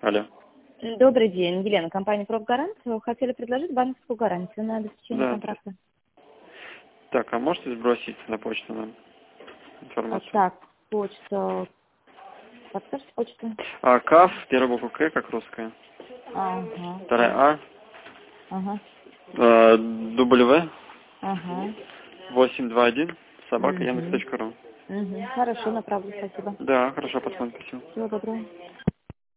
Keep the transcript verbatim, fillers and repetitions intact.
Алло. Добрый день, Елена, компания «Профгарант». Хотели предложить банковскую гарантию на обеспечение Да. контракта. Так, а можете сбросить на почту нам А, информацию? так, почта. Подскажите почту. А, КАФ, первая буква К, как русская. Ага. Вторая А. Ага. э, W. Ага. восемь два один. Собака Угу. Яндекс точка ру. Угу. Хорошо, направлю, спасибо. Да, хорошо, посмотрим. Спасибо. Всего доброго.